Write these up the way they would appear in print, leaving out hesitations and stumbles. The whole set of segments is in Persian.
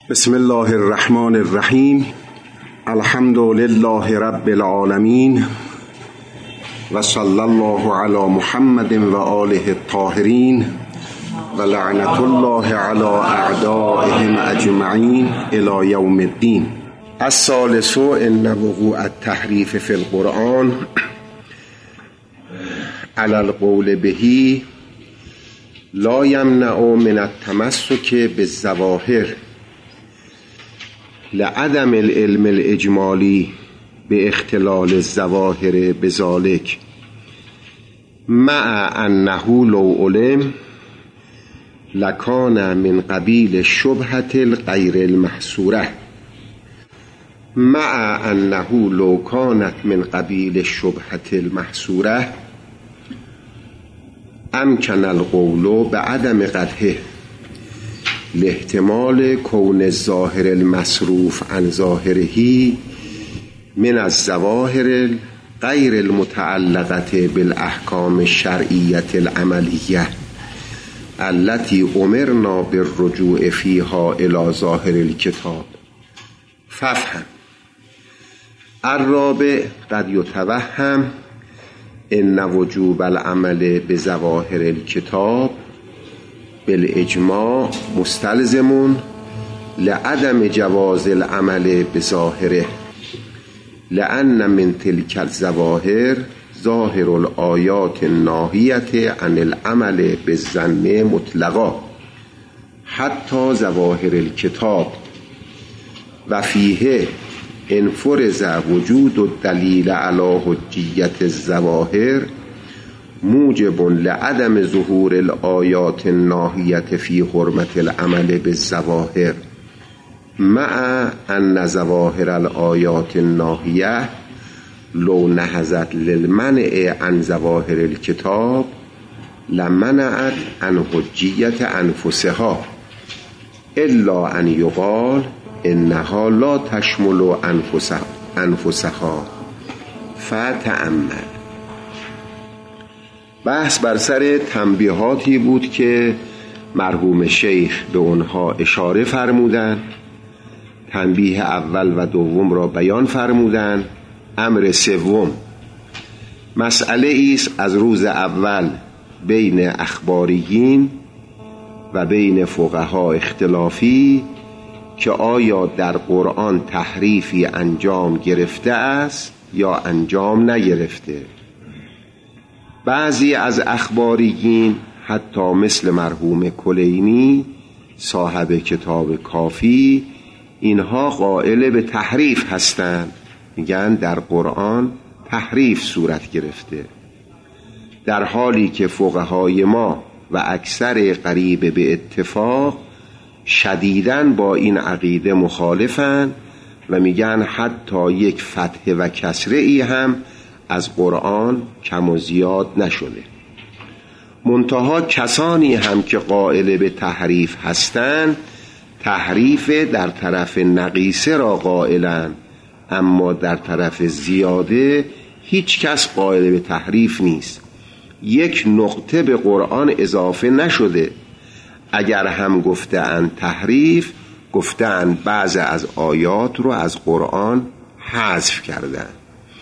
بسم الله الرحمن الرحیم. الحمد لله رب العالمین و صلی الله علی محمد و آله الطاهرین و لعنت الله علی اعدائهم اجمعین الی یوم الدین. الثالث ان وقوع التحریف فی القرآن علی القول به لا یمنع من التمسک بالظواهر لعدم العلم الاجمالی به اختلال الظواهر بذلك مع انه لو علم لکان من قبیل الشبهة الغیر المحصوره مع انه لو کانت من قبیل الشبهة المحصوره امکن القول بعدم قدحه لاحتمال کون الظاهر المصروف عن ظاهره من الظواهر غیر المتعلقة بالاحکام الشرعیة العملیه التي امرنا بالرجوع فيها الى ظاهر الكتاب. فافهم. الرابع قد يتوهم ان وجوب العمل بظواهر الكتاب بالاجماع مستلزم لعدم جواز العمل بظاهره لأن من تلك الظواهر ظاهر الآیات الناهیة عن العمل بالظن مطلقا حتی ظواهر الكتاب و فیه انفرز وجود الدلیل علی حجیت الظواهر موجب لعدم ظهور الآیات الناهیة فی حرمت العمل بالظواهر مع ان ظواهر الآیات الناهیة لو نهضت للمنع عن ظواهر الكتاب لمنعت عن حجیت انفسها الا ان یقال انها لا تشمل انفسها فتأمل. بحث بر سر تنبیهاتی بود که مرحوم شیخ به اونها اشاره فرمودند. تنبیه اول و دوم را بیان فرمودند. امر سوم مسئله است از روز اول بین اخباریین و بین فقها اختلافی که آیا در قرآن تحریفی انجام گرفته است یا انجام نگرفته. بعضی از اخباریین حتی مثل مرحوم کلینی صاحب کتاب کافی اینها قائل به تحریف هستند. میگن در قرآن تحریف صورت گرفته، در حالی که فقهای ما و اکثر قریب به اتفاق شدیداً با این عقیده مخالفن و میگن حتی یک فتح و کسره ای هم از قرآن کم و زیاد نشده. منتها کسانی هم که قائل به تحریف هستند تحریف در طرف نقیصه را قائلند، اما در طرف زیاده هیچ کس قائل به تحریف نیست. یک نقطه به قرآن اضافه نشده. اگر هم گفتند تحریف، گفتند بعض از آیات رو از قرآن حذف کردند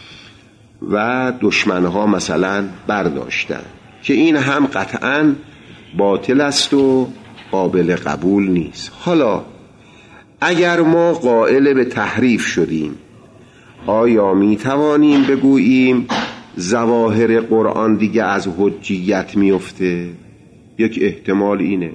و دشمنها مثلا برداشتند که این هم قطعاً باطل است و قابل قبول نیست. حالا اگر ما قائل به تحریف شدیم، آیا می توانیم بگوییم ظواهر قرآن دیگه از حجیت میفته؟ یک احتمال اینه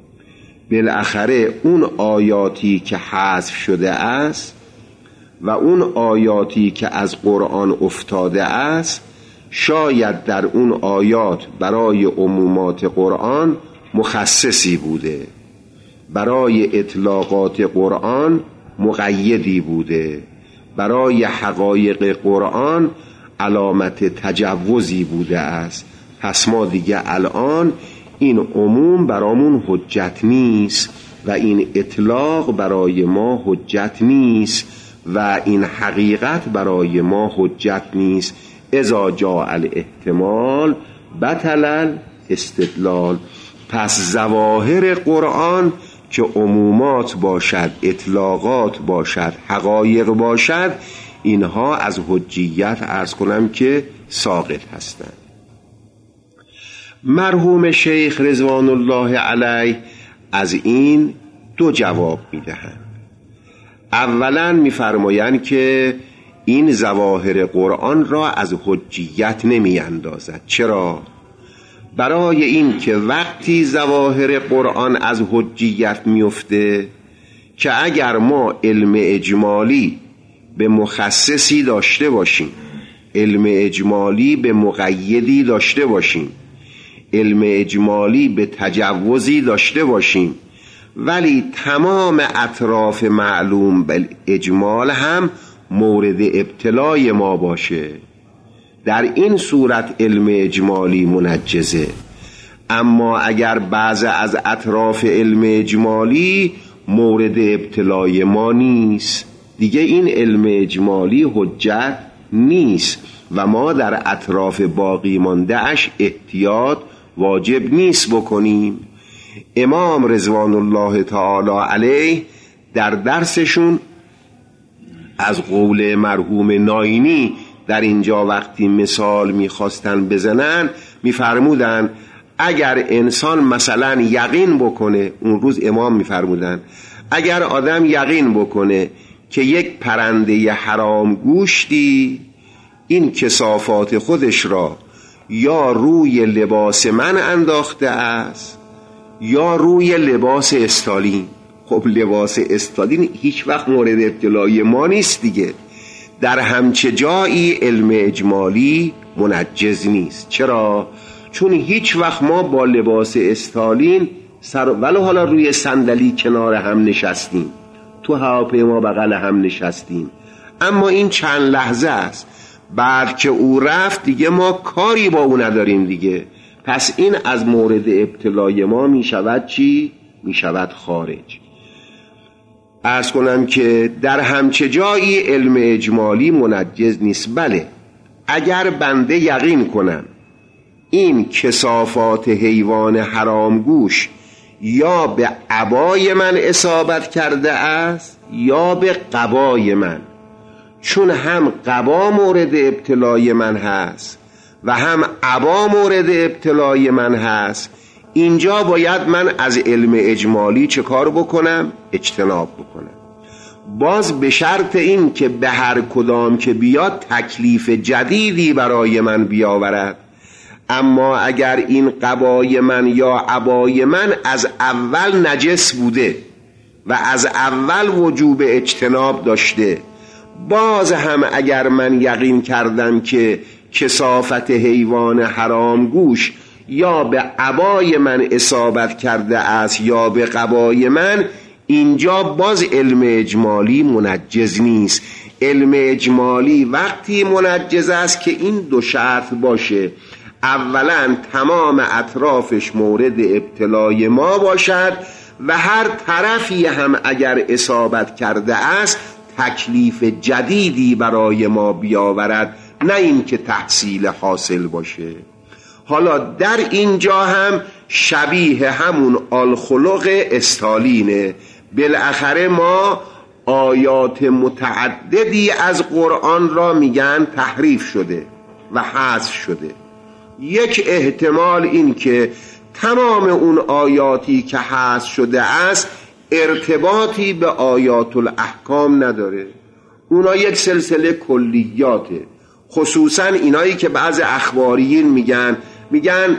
بالاخره اون آیاتی که حذف شده است و اون آیاتی که از قرآن افتاده است شاید در اون آیات برای عمومات قرآن مخصصی بوده، برای اطلاقات قرآن مقیدی بوده، برای حقایق قرآن علامت تجوزی بوده است. پس ما دیگه الان این عموم برامون حجت نیست و این اطلاق برای ما حجت نیست و این حقیقت برای ما حجت نیست. اذا جاء الاحتمال بطل الاستدلال. پس ظواهر قرآن که عمومات باشد، اطلاقات باشد، حقایق باشد، اینها از حجیت عرض کنم که ساقط هستند. مرحوم شیخ رضوان الله علیه از این دو جواب میدهند. اولا میفرمایند که این ظواهر قرآن را از حجیت نمی اندازد. چرا؟ برای این که وقتی ظواهر قرآن از حجیت میفته که اگر ما علم اجمالی به مخصصی داشته باشیم، علم اجمالی به مقیدی داشته باشیم، علم اجمالی به تجوزی داشته باشیم، ولی تمام اطراف معلوم به اجمال هم مورد ابتلای ما باشه، در این صورت علم اجمالی منجزه. اما اگر بعض از اطراف علم اجمالی مورد ابتلای ما نیست، دیگه این علم اجمالی حجت نیست و ما در اطراف باقی مانده اش احتیاط واجب نیست بکنیم. امام رضوان الله تعالی علیه در درسشون از قول مرحوم ناینی در اینجا وقتی مثال میخواستن بزنن میفرمودن اگر انسان مثلا یقین بکنه، اون روز امام میفرمودن اگر آدم یقین بکنه که یک پرنده حرام گوشتی این کثافات خودش را یا روی لباس من انداخته است یا روی لباس استالین. خب لباس استالین هیچ وقت مورد ابتلای ما نیست دیگه. در همچه جایی علم اجمالی منجز نیست. چرا؟ چون هیچ وقت ما با لباس استالین ولو حالا روی صندلی کنار هم نشستیم، تو هواپیما بغل هم نشستیم، اما این چند لحظه است، بعد که او رفت دیگه ما کاری با او نداریم دیگه. پس این از مورد ابتلای ما می شود چی؟ می شود خارج. عرض کنم که در همچه جایی علم اجمالی منجز نیست. بله اگر بنده یقین کنم این کثافات حیوان حرامگوش یا به عبای من اصابت کرده است یا به قبای من، چون هم قبا مورد ابتلای من هست و هم عبا مورد ابتلای من هست، اینجا باید من از علم اجمالی چه کار بکنم؟ اجتناب بکنم. باز به شرط این که به هر کدام که بیاد تکلیف جدیدی برای من بیاورد. اما اگر این قبای من یا عبای من از اول نجس بوده و از اول وجوب اجتناب داشته، باز هم اگر من یقین کردم که کثافت حیوان حرام گوش یا به عبای من اصابت کرده است یا به قبای من، اینجا باز علم اجمالی منجز نیست. علم اجمالی وقتی منجز است که این دو شرط باشه: اولا تمام اطرافش مورد ابتلای ما باشد و هر طرفی هم اگر اصابت کرده است تکلیف جدیدی برای ما بیاورد، نه این که تحصیل حاصل باشه. حالا در اینجا هم شبیه همون الخلق استالینه. بالاخره ما آیات متعددی از قرآن را میگن تحریف شده و حذف شده. یک احتمال این که تمام اون آیاتی که حذف شده است ارتباطی به آیات الاحکام نداره، اونا یک سلسله کلیاته. خصوصا اینایی که بعض اخباریین میگن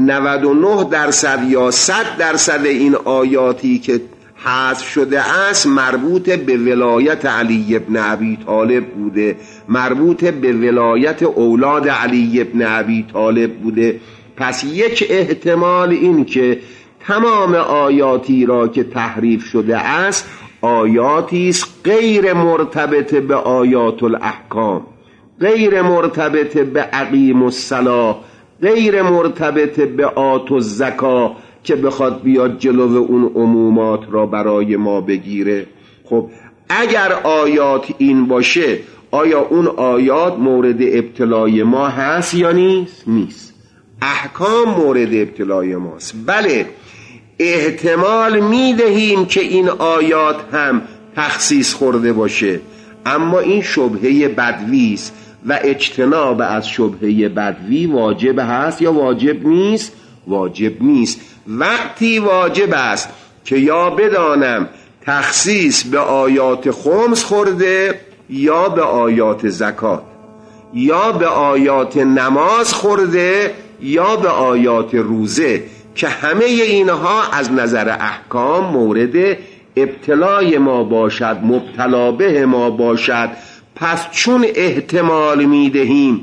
99% یا 100% این آیاتی که حذف شده است مربوط به ولایت علی ابن ابی طالب بوده، مربوط به ولایت اولاد علی ابن ابی طالب بوده. پس یک احتمال این که تمام آیاتی را که تحریف شده است آیاتی است غیر مرتبط به آیات الاحکام، غیر مرتبط به اقیم الصلاة، غیر مرتبط به آت الزکا که بخواد بیاد جلو اون عمومات را برای ما بگیره. خب اگر آیات این باشه، آیا اون آیات مورد ابتلای ما هست یا نیست؟ نیست. احکام مورد ابتلای ماست. بله احتمال میدهیم که این آیات هم تخصیص خورده باشه، اما این شبهه بدوی است و اجتناب از شبهه بدوی واجب هست یا واجب نیست؟ واجب نیست. وقتی واجب است که یا بدانم تخصیص به آیات خمس خورده یا به آیات زکات، یا به آیات نماز خورده یا به آیات روزه، که همه اینها از نظر احکام مورد ابتلای ما باشد، مبتلا به ما باشد. پس چون احتمال میدهیم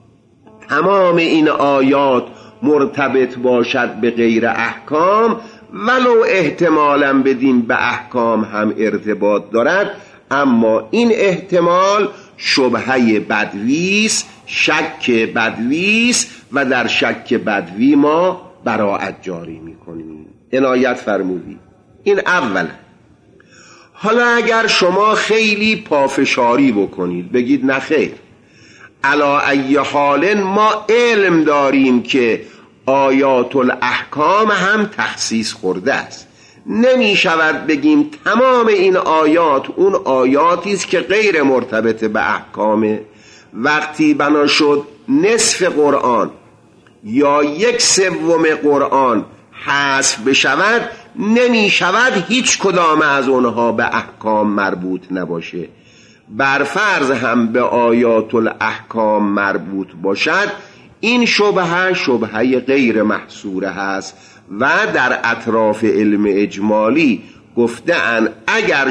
تمام این آیات مرتبط باشد به غیر احکام، ولو احتمالا بدیم به احکام هم ارتباط دارد، اما این احتمال شبهه بدویست، شک بدویست و در شک بدوی ما براءت جاری میکنیم. عنایت فرمودید. این اوله. حالا اگر شما خیلی پافشاری بکنید بگید نخیر، علا ای حال ما علم داریم که آیات الاحکام هم تخصیص خورده است، نمی شود بگیم تمام این آیات اون آیاتی است که غیر مرتبط به احکامه. وقتی بنا شد نصف قرآن یا 1/3 قرآن حذف بشود، نمی شود هیچ کدام از اونها به احکام مربوط نباشه. برفرض هم به آیات الاحکام مربوط باشد، این شبهه غیر محصوره هست و در اطراف علم اجمالی گفتن اگر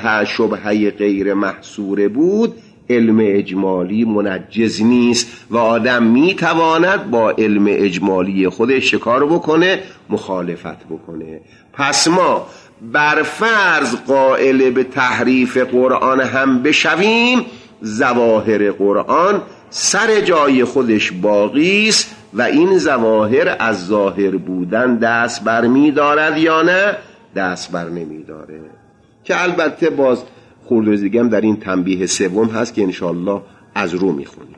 شبهه غیر محصوره بود، علم اجمالی منجز نیست و آدم میتواند با علم اجمالی خودش شکار بکنه، مخالفت بکنه. پس ما برفرض قائل به تحریف قرآن هم بشویم، ظواهر قرآن سر جای خودش باقی است و این ظواهر از ظاهر بودن دست بر می دارد یا نه؟ دست بر نمی داره. که البته باز خورده دیگه هم در این تنبیه سوم هست که انشالله از رو می خونیم.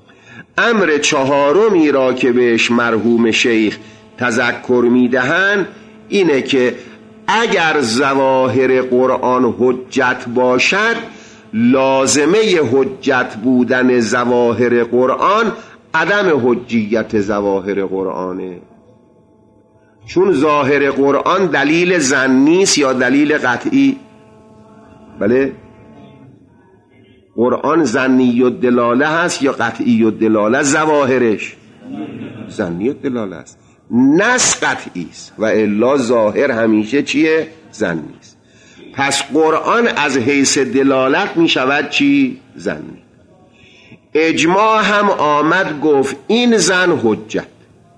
امر چهارمی را که بهش مرحوم شیخ تذکر می دهن اینه که اگر ظواهر قرآن حجت باشد، لازمه حجت بودن ظواهر قرآن عدم حجیت ظواهر قرآنه. چون ظاهر قرآن دلیل ظنی است یا دلیل قطعی؟ بله، قرآن ظنی الدلاله هست یا قطعی الدلاله؟ ظواهرش ظنی الدلاله است، نص قطعی است و الا ظاهر همیشه چیه؟ ظنی است. پس قرآن از حیث دلالت می شود چی؟ ظنی. اجماع هم آمد گفت این ظن حجت.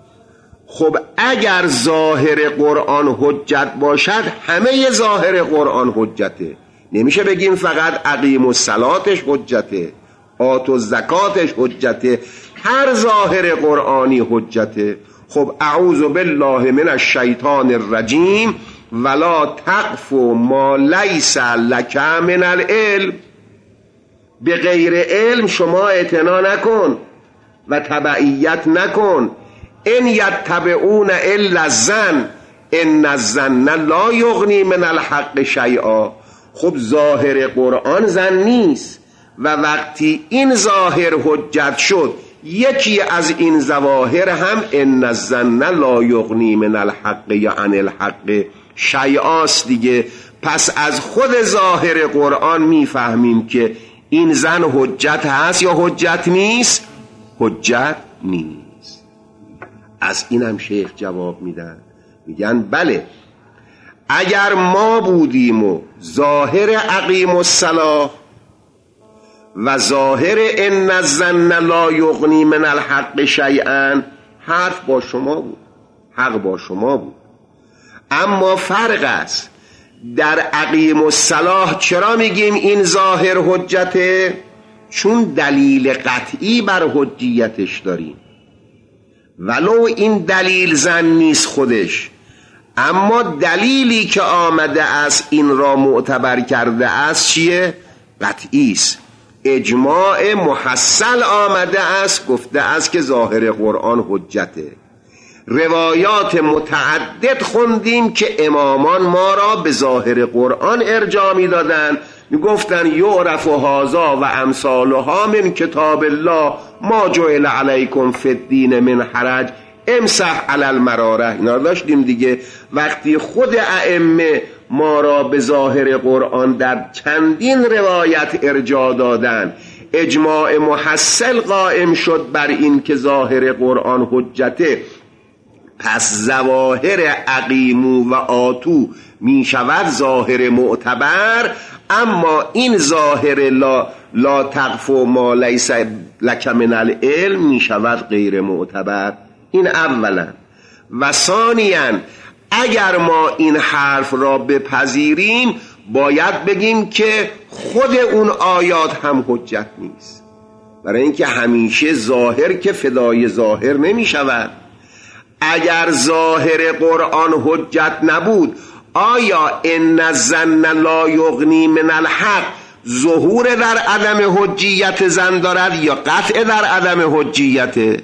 خب اگر ظاهر قرآن حجت باشد، همه ظاهر قرآن حجته. نمیشه بگیم فقط اقیم الصلاتش حجته، آت الزکاتش حجته، هر ظاهر قرآنی حجته. خب اعوذ بالله من الشیطان الرجیم ولا تقف ما لیس لک من العلم. به غیر علم شما اعتنا نکن و تبعیت نکن. ان یتبعون الا الظن ان الظن لا یغنی من الحق شیئا. خب ظاهر قرآن ظن نیست و وقتی این ظاهر حجت شد، یکی از این ظواهر هم ان الظن لا یغنی من الحق یا عن الحق شیئاست دیگه. پس از خود ظاهر قرآن میفهمیم که این ظن حجت هست یا حجت نیست؟ حجت نیست. از اینم شیخ جواب میدن، میگن بله، اگر ما بودیم و ظاهر اقیم الصلاة و ظاهر ان الظن لا یغنی من الحق شیئا، حرف با شما بود، حق با شما بود. اما فرق است، در اقیم الصلاة چرا میگیم این ظاهر حجته؟ چون دلیل قطعی بر حجیتش داریم، ولو این دلیل ظن نیست خودش، اما دلیلی که آمده است این را معتبر کرده است چیه؟ قطعی است. اجماع محصل آمده است، گفته است که ظاهر قرآن حجته. روایات متعدد خوندیم که امامان ما را به ظاهر قرآن ارجاع می دادن، می گفتن یعرف هذا و امثالها من کتاب الله ما جعل علیکم فی الدین من حرج امسح علی المراره. اینا داشتیم دیگه. وقتی خود ائمه ما را به ظاهر قرآن در چندین روایت ارجاع دادن، اجماع محصل قائم شد بر این که ظاهر قرآن حجته، پس ظواهر اقیمو و آتو می شود ظاهر معتبر، اما این ظاهر لا تقف ما لیس لک من العلم می شود غیر معتبر. این اولا. و ثانیاً اگر ما این حرف را بپذیریم باید بگیم که خود اون آیات هم حجت نیست، برای اینکه همیشه ظاهر که فدای ظاهر نمی شود. اگر ظاهر قرآن حجت نبود، آیا ان الظن لا یغنی من الحق ظهور در عدم حجیت ظن دارد یا قطع در عدم حجیت؟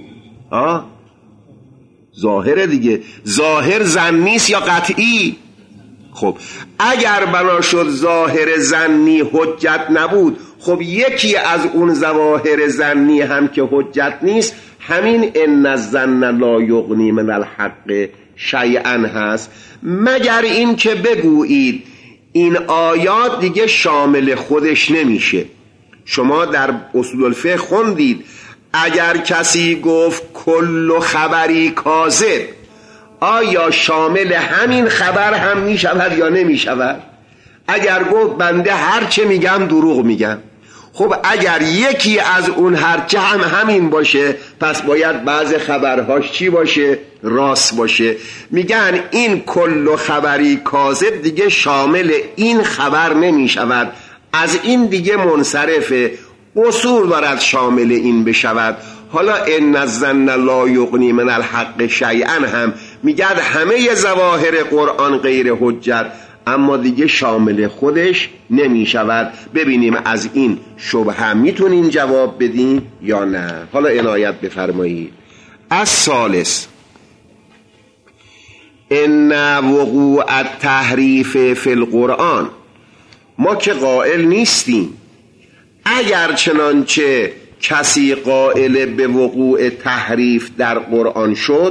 ظاهر دیگه. ظاهر ظنی است یا قطعی؟ خب اگر بنا شد ظاهر ظنی حجت نبود، خب یکی از اون ظواهر ظنی هم که حجت نیست همین ان الظن لا یغنی من الحق شیئا هست، مگر این که بگویید این آیات دیگه شامل خودش نمیشه. شما در اصول الفقه خوندید اگر کسی گفت کل خبری کاذب، آیا شامل همین خبر هم می شود یا نمی شود؟ اگر گفت بنده هرچه میگم دروغ میگم، خب اگر یکی از اون هرچه هم همین باشه، پس باید بعض خبرهاش چی باشه؟ راست باشه. میگن این کل خبری کاذب دیگه شامل این خبر نمی شود، از این دیگه منصرفه، اصول دارد شامل این بشود. حالا ان الظن لا یغنی من الحق شیئا هم میگه همه ظواهر قرآن غیر حجت، اما دیگه شامل خودش نمی شود. ببینیم از این شبهه میتونین جواب بدین یا نه. حالا عنایت بفرمایید. الثالث ان وقوع التحریف فی القرآن، ما که قائل نیستیم اگر چنانچه کسی قائل به وقوع تحریف در قرآن شد،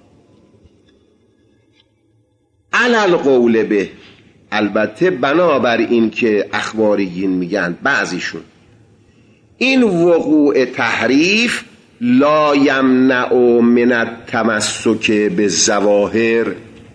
علل قول به، البته بنابر این که اخباریین میگن بعضیشون، این وقوع تحریف لا یمنع من التمسک بالظواهر،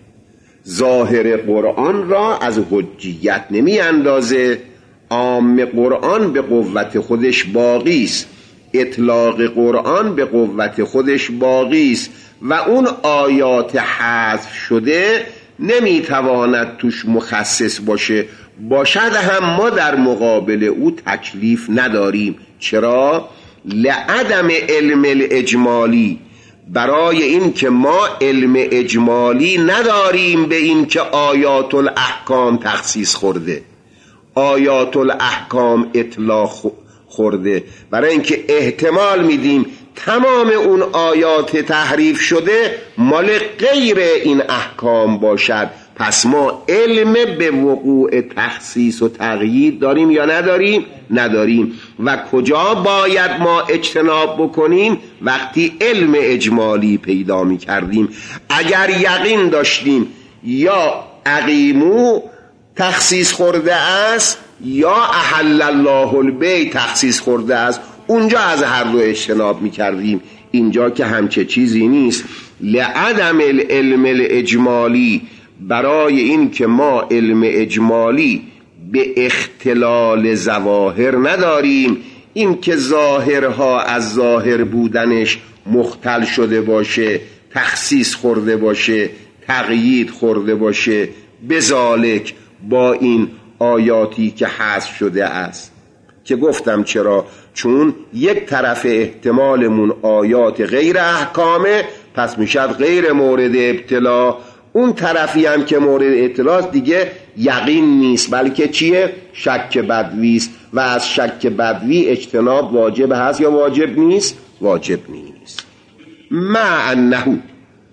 ظاهر قرآن را از حجیت نمی اندازه. عام قرآن به قوت خودش باقی است، اطلاق قرآن به قوت خودش باقی است و اون آیات حذف شده نمیتواند توش مخصص باشه، باشد هم ما در مقابل او تکلیف نداریم. چرا؟ لعدم علم الاجمالی، برای این که ما علم اجمالی نداریم به این که آیات الاحکام تخصیص خورده، آیات الاحکام اطلاق خورده، برای اینکه احتمال میدیم تمام اون آیات تحریف شده مال غیر این احکام باشد. پس ما علم به وقوع تخصیص و تقیید داریم یا نداریم؟ نداریم. و کجا باید ما اجتناب بکنیم؟ وقتی علم اجمالی پیدا می کردیم. اگر یقین داشتیم یا اقیمو تخصیص خورده است یا احل الله البیع تخصیص خورده است، اونجا از هر دو اجتناب می کردیم. اینجا که همچه چیزی نیست. لعدم العلم الاجمالی، برای این که ما علم اجمالی به اختلال ظواهر نداریم، این که ظاهرها از ظاهر بودنش مختل شده باشه، تخصیص خورده باشه، تقیید خورده باشه، بذالک با این آیاتی که حذف شده است. که گفتم چرا؟ چون یک طرف احتمالمون آیات غیر احکامه، پس میشد غیر مورد ابتلا. اون طرفی هم که مورد اطلاع دیگه یقین نیست، بلکه چیه؟ شک بدویست و از شک بدوی اجتناب واجب هست یا واجب نیست؟ واجب نیست. مع انه،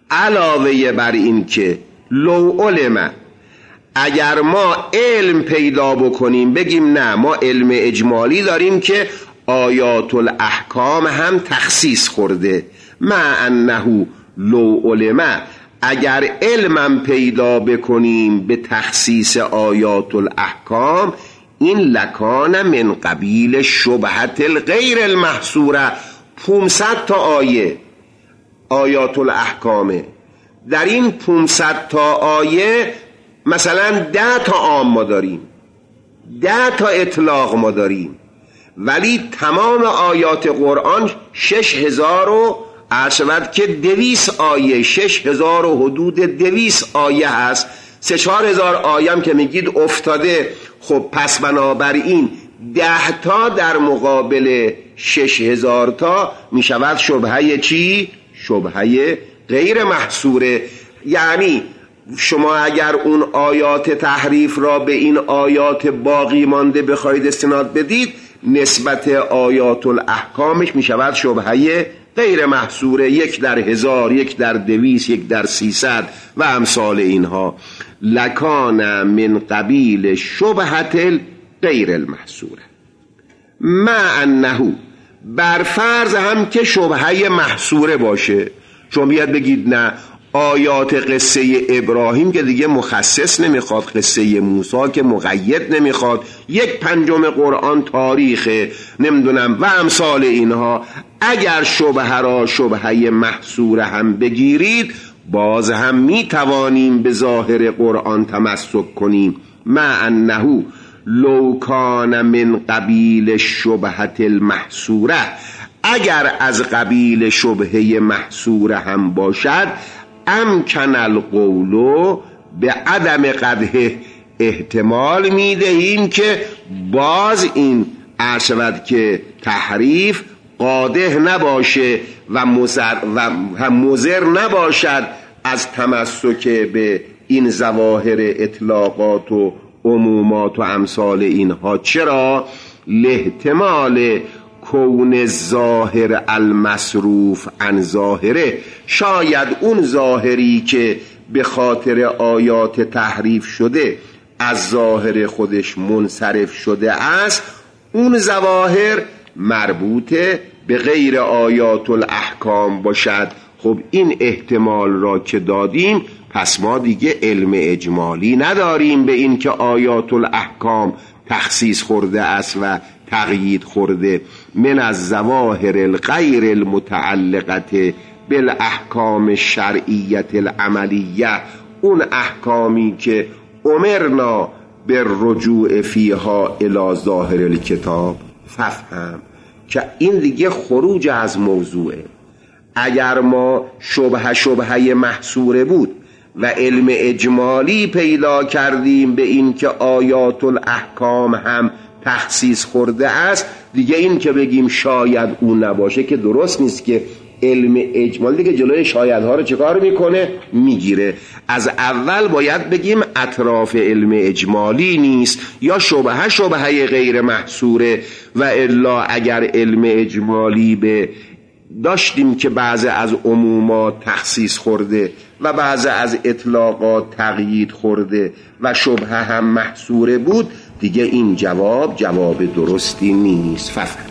علاوه بر این که لو علم، اگر ما علم پیدا بکنیم بگیم نه ما علم اجمالی داریم که آیات الاحکام هم تخصیص خورده، مع انه لو علم، اگر علمم پیدا بکنیم به تخصیص آیات الاحکام، این لکان من قبیل شبهت الغیر المحصوره. 500 تا آیه آیات الاحکامه، در این 500 تا آیه مثلا 10 تا عام ما داریم، 10 تا اطلاق ما داریم، ولی تمام آیات قرآن 6000 و عرشبت که 200 آیه، 6000 و حدود 200 آیه هست. 3-4 هزار آیه هم که میگید افتاده. خب پس بنابراین 10 تا در مقابل 6000 تا میشود شبهه چی؟ شبهه غیر محصوره. یعنی شما اگر اون آیات تحریف را به این آیات باقی مانده بخواید استناد بدید، نسبت آیات الاحکامش میشود شبهه غیر محصوره، 1 در 1000، 1 در 200، 1 در 300 و امثال اینها. لکان من قبیل شبهت غیر المحصوره، مع انه، بر فرض هم که شبهه محصوره باشه. شما بیاد بگید نه آیات قصه ابراهیم که دیگه مخصص نمیخواد، قصه موسی که مقید نمیخواد، 1/5 قرآن تاریخه، نمیدونم و امثال اینها. اگر شبهه را شبهه محصوره هم بگیرید، باز هم میتوانیم به ظاهر قرآن تمسک کنیم. مع انه لو کان من قبیل شبهت المحصوره، اگر از قبیل شبهه محصوره هم باشد، امکن القول به عدم قدح، احتمال میدهیم که باز این عرشبت که تحریف قادح نباشه و مضر نباشد از تمسک به این ظواهر اطلاقات و عمومات و امثال اینها. چرا؟ لاحتمال کون ظاهر المصروف عن ظاهره، شاید اون ظاهری که به خاطر آیات تحریف شده از ظاهر خودش منصرف شده است، اون ظواهر مربوط به غیر آیات الاحکام باشد. خب این احتمال را که دادیم، پس ما دیگه علم اجمالی نداریم به این که آیات الاحکام تخصیص خورده است و تقیید خورده. من از ظواهر الغیر المتعلقه بالاحکام الشرعیت العملیه، اون احکامی که امرنا بالرجوع فیها الی ظاهر الکتاب. فهم که این دیگه خروج از موضوعه. اگر ما شبهه محصوره بود و علم اجمالی پیدا کردیم به این که آیات الاحکام هم تخصیص خورده است، دیگه این که بگیم شاید اون نباشه که درست نیست، که علم اجمالی دیگه جلوی شایدها رو چکار میکنه؟ میگیره. از اول باید بگیم اطراف علم اجمالی نیست یا شبهه غیر محصوره، و الا اگر علم اجمالی به داشتیم که بعض از عمومات تخصیص خورده و بعض از اطلاقات تقیید خورده و شبهه هم محصوره بود، دیگه این جواب درستی نیست. فهم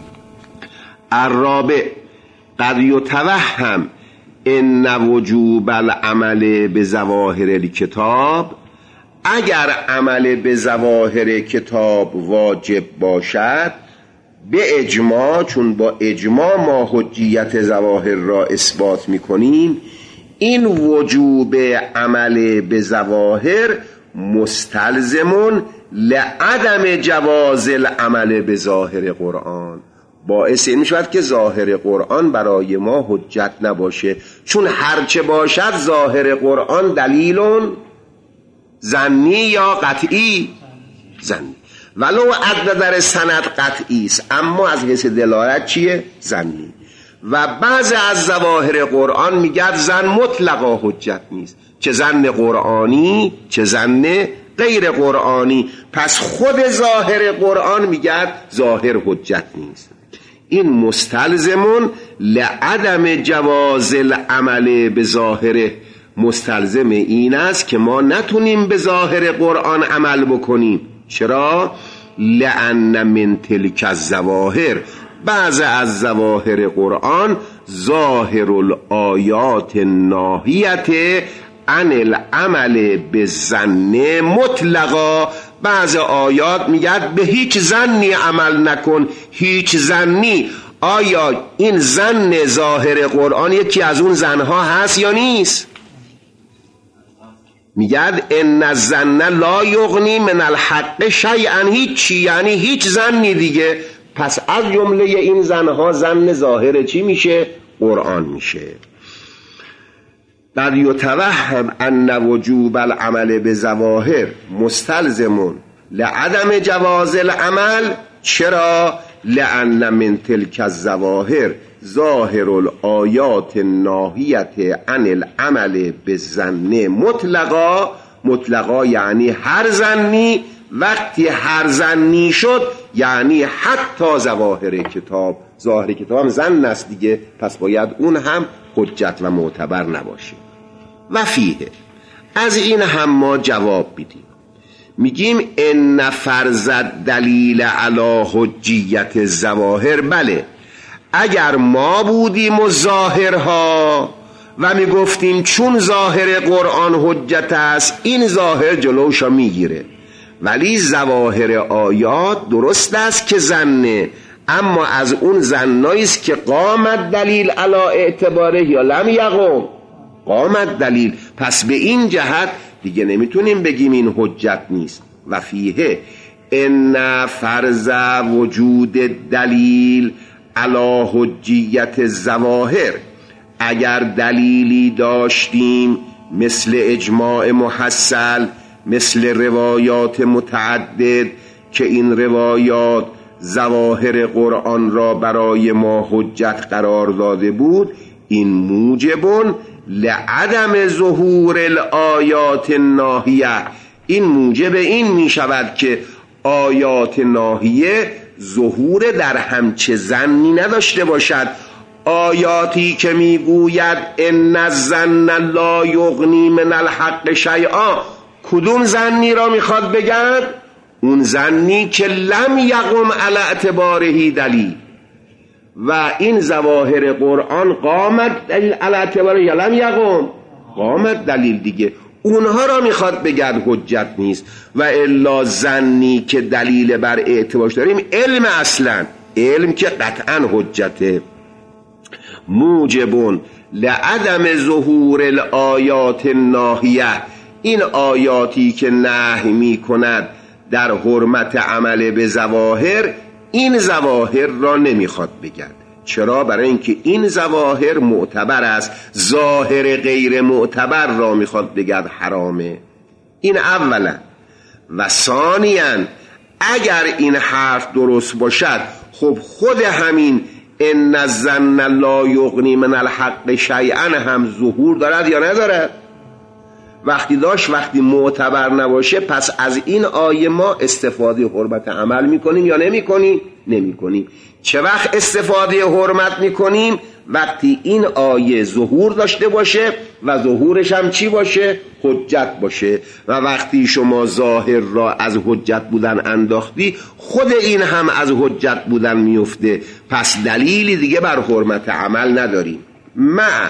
الرابع قد یتوهم ان وجوب العمل به ظواهر الکتاب، اگر عمل به ظواهر کتاب واجب باشد به اجماع، چون با اجماع ما حجیت ظواهر را اثبات میکنیم، این وجوب عمل به ظواهر مستلزمون لعدم جواز العمل به ظاهر قرآن، باعث این میشود که ظاهر قرآن برای ما حجت نباشه، چون هرچه باشد ظاهر قرآن دلیل ظنی یا قطعی، ظنی، ولو از نظر سند قطعی است، اما از حیث دلالت چیه؟ ظنی. و بعض از ظواهر قرآن میگه ظن مطلقا حجت نیست، چه ظن قرآنی چه ظن غیر قرآنی. پس خود ظاهر قرآن میگه ظاهر حجت نیست. این مستلزمون لعدم جواز العمل به ظاهره مستلزم این است که ما نتونیم به ظاهر قرآن عمل بکنیم. چرا؟ لأن من تلک الظواهر، بعض از ظواهر قرآن ظاهر الآیات ناهیت عن العمل بالظن مطلقا. بعض آیات میگه به هیچ ظنی عمل نکن، هیچ ظنی. آیا این ظن ظاهر قرآن یکی از اون ظنها هست یا نیست؟ میگه ان الظن لا یغنی من الحق شیئا، هیچی، یعنی هیچ ظنی دیگه. پس از جمله این ظنها ظن ظاهر چی میشه؟ قرآن میشه. بل یتوهم ان وجوب العمل بظواهر مستلزم لعدم جواز العمل. چرا؟ لأن من تلک الظواهر ظاهر الآیات ناهیت عن العمل بالظن مطلقا. مطلقا یعنی هر ظنی. وقتی هر ظنی شد یعنی حتی ظواهر کتاب. ظاهر کتاب هم ظن است دیگه، پس باید اون هم حجت و معتبر نباشه. و فیه، از این هم ما جواب میدیم، میگیم ان فرض دلیل علی حجیت الظواهر. بله، اگر ما بودیم و ظاهرها و میگفتیم چون ظاهر قرآن حجت است، این ظاهر جلوشا میگیره. ولی ظواهر آیات درست است که ظنه، اما از اون ظنایی است که قامت دلیل علی اعتباره یا لم یقم. قامت دلیل، پس به این جهت دیگه نمیتونیم بگیم این حجت نیست. و فیه ان فرض وجود دلیل علی حجیت الظواهر، اگر دلیلی داشتیم مثل اجماع محصل، مثل روایات متعدد که این روایات ظواهر قرآن را برای ما حجت قرار داده بود، این موجب لعدم ظهور الآیات الناهیه، این موجب این می شود که آیات ناهیه ظهور در همچه ظنی نداشته باشد. آیاتی که می گوید ان الظن لا یغنی من الحق شیئا، کدوم ظنی را میخواد بگن؟ اون ظنی که لم یقم علی اعتباره دلیل. و این ظواهر قرآن قامت دلیل علی اعتباره یا لم یقم، قامت دلیل دیگه. اونها را میخواد بگن حجت نیست. و الا ظنی که دلیل بر اعتبارش داریم علم، اصلا علم که قطعا حجته. موجبون لعدم ظهور الآیات الناهیه، این آیاتی که نهی می کند در حرمت عمل به ظواهر، این ظواهر را نمیخواد بگن. چرا؟ برای اینکه این ظواهر معتبر است، ظاهر غیر معتبر را میخواد بگن حرامه. این اولا. و ثانیاً اگر این حرف درست باشد، خب خود همین ان الظن لا یغنی من الحق شیئا هم ظهور دارد یا ندارد؟ وقتی داشت، وقتی معتبر نباشه، پس از این آیه ما استفاده حرمت عمل میکنیم یا نمیکنیم؟ نمیکنیم. چه وقت استفاده حرمت میکنیم؟ وقتی این آیه ظهور داشته باشه و ظهورش هم چی باشه؟ حجت باشه. و وقتی شما ظاهر را از حجت بودن انداختی، خود این هم از حجت بودن میفته. پس دلیلی دیگه بر حرمت عمل نداریم. مع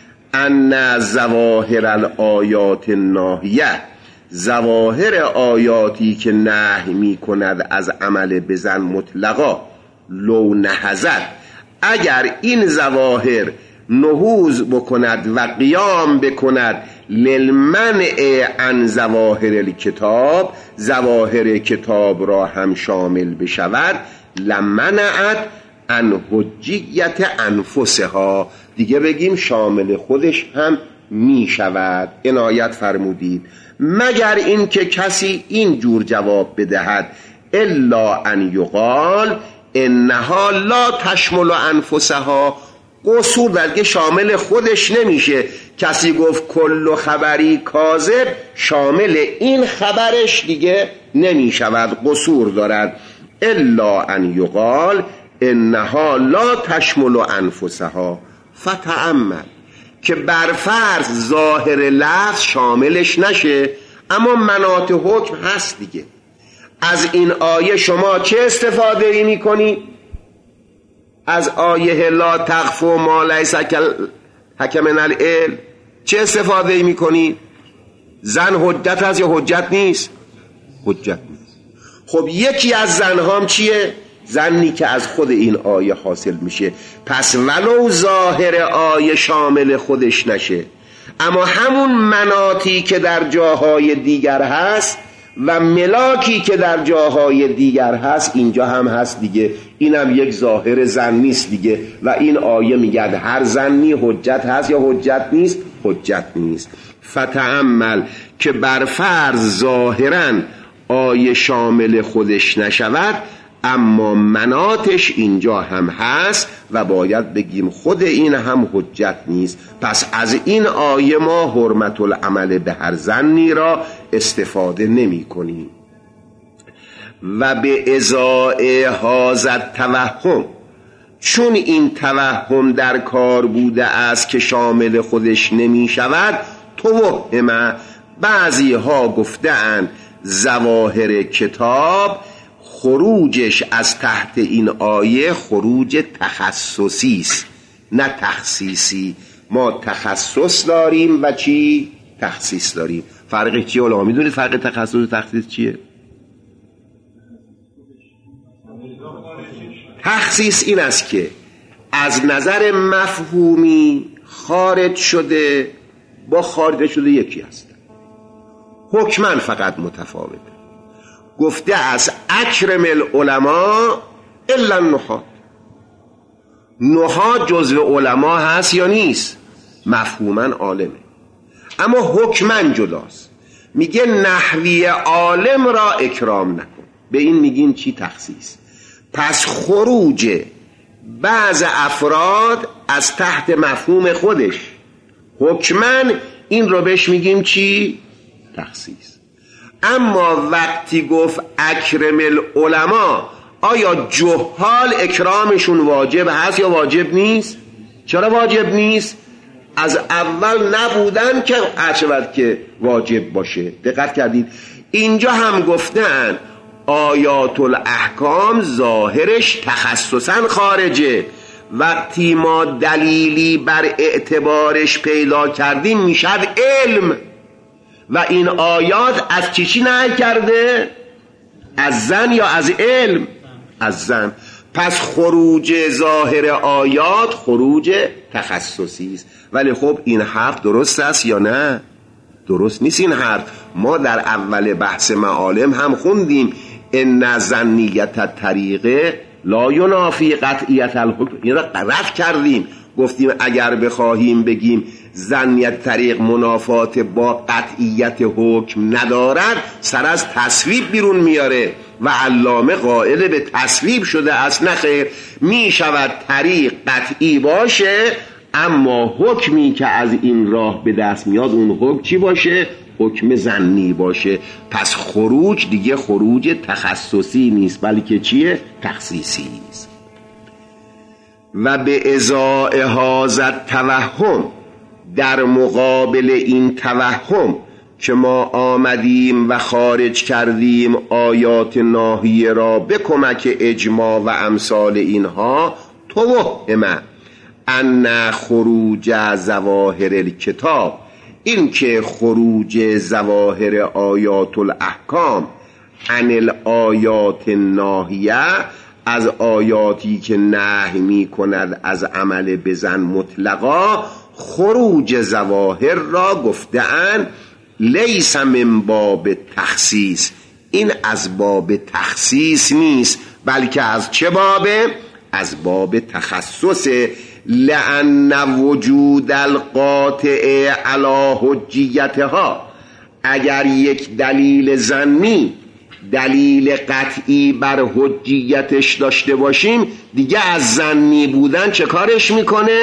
ان ظواهر الآیات الناهیه، ظواهر آیاتی که نهی می کند از عمل بزن مطلقا، لو نهزد، اگر این ظواهر نهوض بکند و قیام بکند للمنع عن ظواهر الکتاب، ظواهر کتاب را هم شامل بشود، لمنعت عن حجیت انفسها، دیگه بگیم شامل خودش هم می شود. عنایت فرمودید. مگر این که کسی این جور جواب بدهد الا ان یقال انها لا تشمل انفسها، قصور در که شامل خودش نمیشه. کسی گفت کل خبری کاذب، شامل این خبرش دیگه نمی شود، قصور دارد. الا ان یقال انها لا تشمل انفسها فتأمل، که بر فرض ظاهر لفظ شاملش نشه اما مناط حکم هست دیگه. از این آیه شما چه استفاده ای می کنی؟ از آیه لا تقف ما لیس لک من العلم چه استفاده ای می کنی؟ زن حجت هست یا حجت نیست؟ حجت نیست. خب یکی از زنهام چیه؟ زنی که از خود این آیه حاصل میشه. پس ولو ظاهر آیه شامل خودش نشه اما همون مناطی که در جاهای دیگر هست و ملاکی که در جاهای دیگر هست اینجا هم هست دیگه، اینم یک ظاهر زن نیست دیگه. و این آیه میگه هر زنی حجت هست یا حجت نیست؟ حجت نیست. فتأمل، که بر فرض ظاهرا آیه شامل خودش نشود اما مناطش اینجا هم هست و باید بگیم خود این هم حجت نیست. پس از این آیه ما حرمت العمل به هر زنی را استفاده نمی کنیم. و به ازای حاضر توهم، چون این توهم در کار بوده است که شامل خودش نمی شود، توهم بعضی ها گفتند ظواهر کتاب خروجش از تحت این آیه خروج تخصصی است نه تخصیصی. ما تخصص داریم و چی؟ تخصیص داریم. فرق چیه علما؟ میدونید فرق تخصص و تخصیص چیه؟ تخصیص این است که از نظر مفهومی خارج شده با خارج شده یکی هست، حکماً فقط متفاوته. گفته از اکرم العلماء الا النحاة، نحاة جزو علما هست یا نیست؟ مفهوما عالمه اما حکما جداست. میگه نحوی عالم را اکرام نکن، به این میگیم چی؟ تخصیص. پس خروج بعض افراد از تحت مفهوم خودش حکما این رو بهش میگیم چی؟ تخصیص. اما وقتی گفت اکرم العلماء، آیا جهال اکرامشون واجب هست یا واجب نیست؟ چرا واجب نیست؟ از اول نبودن که هرچند که واجب باشه. دقت کردید اینجا هم گفتن آیات الاحکام ظاهرش تخصصا خارجه، وقتی ما دلیلی بر اعتبارش پیدا کردیم میشد علم. و این آیات از چی نهی کرده؟ از زن یا از علم؟ از زن. پس خروج ظاهر آیات خروج تخصصی است. ولی خب این حرف درست است یا نه؟ درست نیست این حرف. ما در اول بحث معالم هم خوندیم ان ظنیت الطریقه لا ینافی قطعیت الحکم. این را رد کردیم، گفتیم اگر بخواهیم بگیم ظنیت طریق منافات با قطعیت حکم ندارد سر از تصویب بیرون میاره و علامه قائل به تصویب شده است. نه خیر، می شود طریق قطعی باشه اما حکمی که از این راه به دست میاد اون حکم چی باشه؟ حکم ظنی باشه. پس خروج دیگه خروج تخصصی نیست بلکه چیه؟ تخصیصی است. و به ازای هذا توهم، در مقابل این توهم که ما آمدیم و خارج کردیم آیات ناهیه را به کمک اجماع و امثال اینها، توهم ان خروج ظواهر الکتاب، این که خروج ظواهر آیات الاحکام عن الآیات ناهیه، از آیاتی که نهی می کند از عمل بزن مطلقا، خروج ظواهر را گفته‌اند لیس من باب تخصیص، این از باب تخصیص نیست بلکه از چه بابه؟ از باب تخصص. لأن وجود القاطع علی حجیتها، اگر یک دلیل ظنی دلیل قطعی بر حجیتش داشته باشیم دیگه از ظنی بودن چه کارش میکنه؟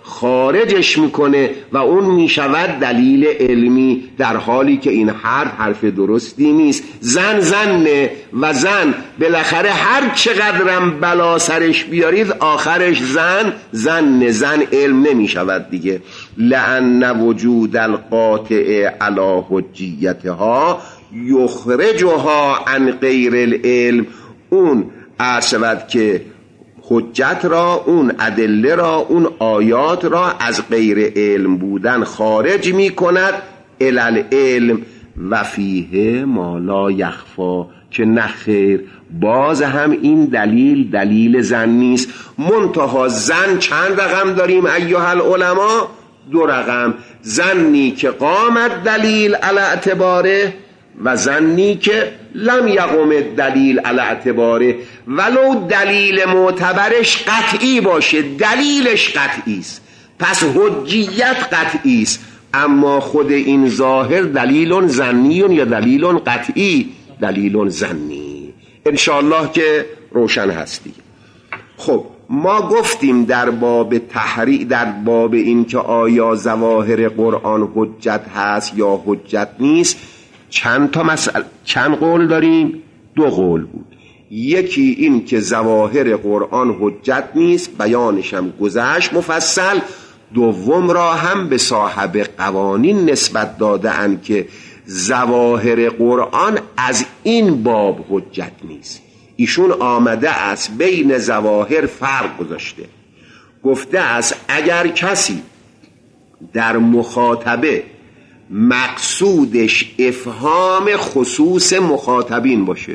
خارجش میکنه و اون میشود دلیل علمی، در حالی که این حرف درستی نیست. زن زنه و زن بالاخره هر چقدرم بلا سرش بیارید آخرش زن علم نمیشود دیگه. لأن وجود القاطع علی حجیتها یخرجها عن غیر العلم. اون عرض که حجت را، اون ادله را، اون آیات را از غیر علم بودن خارج می کند الی العلم و فیه ما لا یخفا، که نخیر باز هم این دلیل زن نیست. منتها زن چند رقم داریم ایها العلماء؟ 2 رقم. زنی که قامت دلیل علی اعتباره و زنی که لم یقم دلیل علی اعتباره، ولو دلیل معتبرش قطعی باشه، دلیلش قطعی است، پس حجیت قطعی است، اما خود این ظاهر دلیل زنی یا دلیل قطعی؟ دلیل زنی. انشاءالله که روشن هستی. خب ما گفتیم در باب تحریع، در باب این که آیا ظواهر قرآن حجت هست یا حجت نیست، چند قول داریم؟ 2 قول بود. یکی این که ظواهر قرآن حجت نیست، بیانش هم گذشت مفصل. دوم را هم به صاحب قوانین نسبت داده اند که ظواهر قرآن از این باب حجت نیست. ایشون آمده است بین ظواهر فرق گذاشته، گفته است اگر کسی در مخاطبه مقصودش افهام خصوص مخاطبین باشه،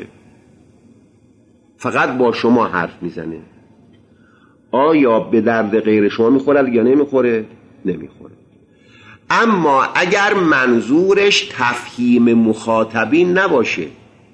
فقط با شما حرف میزنه، آیا به درد غیر شما میخورد یا نمیخوره؟ نمیخوره. اما اگر منظورش تفهیم مخاطبین نباشه،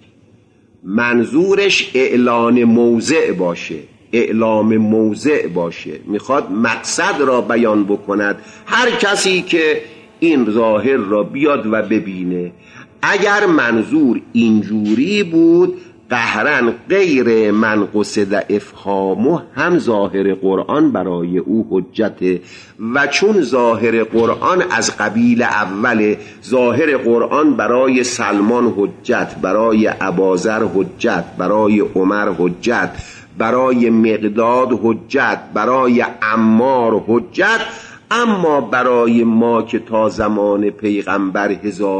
منظورش اعلان موضع باشه، اعلام موضع باشه، میخواد مقصد را بیان بکند، هر کسی که این ظاهر را بیاد و ببینه، اگر منظور اینجوری بود قهرن غیر من قصد افهامه هم ظاهر قرآن برای او حجته. و چون ظاهر قرآن از قبیل اوله، ظاهر قرآن برای سلمان حجت، برای اباذر حجت، برای عمر حجت، برای مقداد حجت، برای عمار حجت، اما برای ما که تا زمان پیغمبر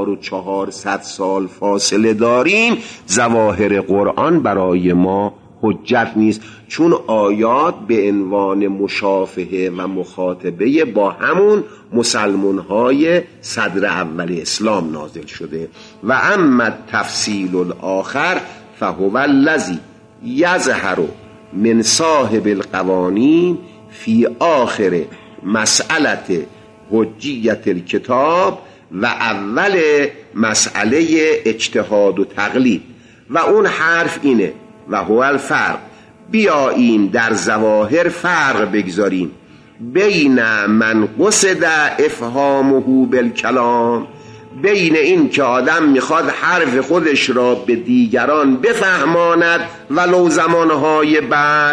1400 سال فاصله داریم، ظواهر قرآن برای ما حجت نیست، چون آیات به عنوان مشافهه و مخاطبه با همون مسلمان‌های صدر اول اسلام نازل شده. و اما تفصیل الاخر فهو الذی یظهر من صاحب القوانین فی آخر مسئله حجیت الکتاب و اول مسئله اجتهاد و تقلید. و اون حرف اینه و هو الفرق، بیاییم در ظواهر فرق بگذاریم بین من قصد افهامه بالکلام، بین این که آدم میخواد حرف خودش را به دیگران بفهماند ولو زمانهای بعد،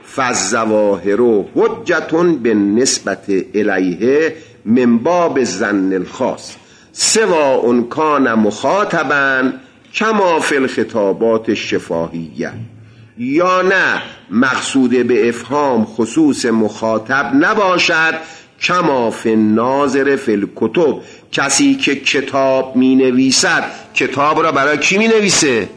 فالظواهر حجتون به نسبت الیه من باب الظن الخاص سواء کان مخاطبا کما فی الخطابات الشفاهیه، یا نه مقصود به افهام خصوص مخاطب نباشد کما فی الناظر فی الکتب، کسی که کتاب می نویسد کتاب را برای کی می نویسه؟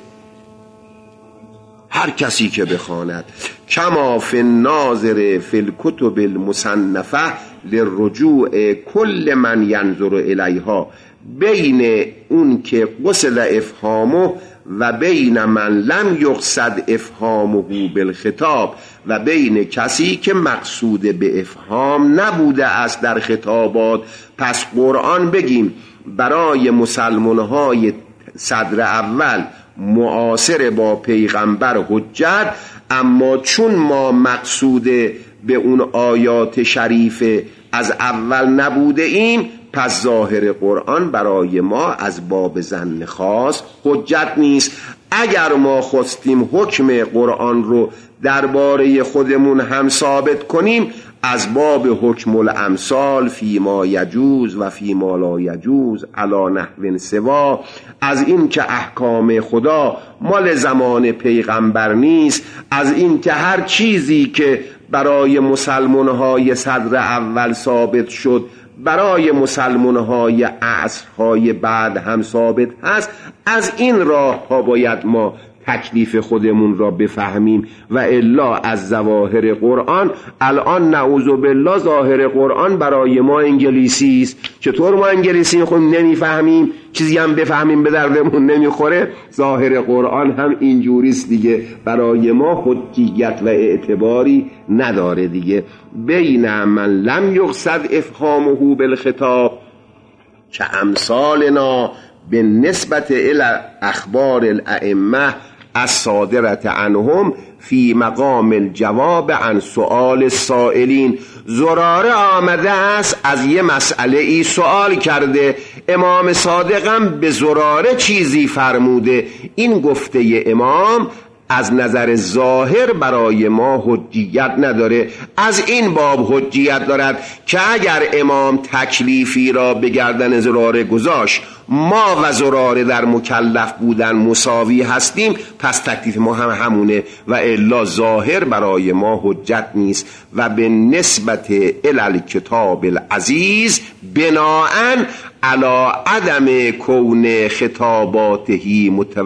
هر کسی که بخواند. کما فی الناظر فی الکتب المصنفه للرجوع کل من ینظر الیها، بین اون که قصد افهامه و بین من لم یقصد افهامه بالخطاب، و بین کسی که مقصود به افهام نبوده است در خطابات. پس قرآن بگیم برای مسلمانهای صدر اول معاصر با پیغمبر حجت، اما چون ما مقصود به اون آیات شریف از اول نبوده ایم، پس ظاهر قرآن برای ما از باب ظن خاص حجت نیست. اگر ما خواستیم حکم قرآن رو درباره خودمون هم ثابت کنیم، از باب حکم الامثال فیما یجوز و فیما لا یجوز علی نحو سوا، از این که احکام خدا مال زمان پیغمبر نیست، از این که هر چیزی که برای مسلمان‌های صدر اول ثابت شد برای مسلمان‌های عصرهای بعد هم ثابت هست. از این راه ها باید ما تکلیف خودمون را بفهمیم و الا از ظواهر قرآن. الان نعوذ بالله ظاهر قرآن برای ما انگلیسی است. چطور ما انگلیسی خود نمیفهمیم، چیزی هم بفهمیم به دردمون نمیخوره؟ ظاهر قرآن هم اینجوریست دیگه، برای ما حجیت و اعتباری نداره دیگه. بین من لم یقصد افهامه بالخطاب که امثالنا به نسبت الى اخبار الائمه الصادرة عنهم فی مقام الجواب عن سؤال السائلین. زراره آمده است از یه مسئله ای سوال کرده، امام صادقم به زراره چیزی فرموده. این گفته امام از نظر ظاهر برای ما حجیت نداره، از این باب حجیت دارد که اگر امام تکلیفی را به گردن زراره گذاشت، ما و زراره در مکلف بودن مساوی هستیم، پس تکلیف ما هم همونه و الا ظاهر برای ما حجت نیست. و به نسبت الکتاب العزیز بناءً علی عدم کون خطاباته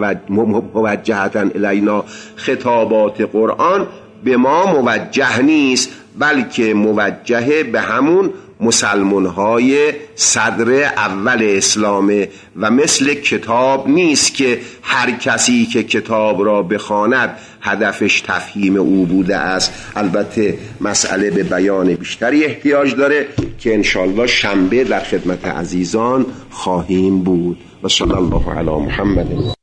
موجهتن الینا، خطابات قرآن به ما موجه نیست بلکه موجه به همون مسلمان‌های صدر اول اسلامه و مثل کتاب نیست که هر کسی که کتاب را بخواند هدفش تفهیم او بوده است. البته مسئله به بیان بیشتری احتیاج داره که انشالله شنبه در خدمت عزیزان خواهیم بود. و صلی الله علی محمد.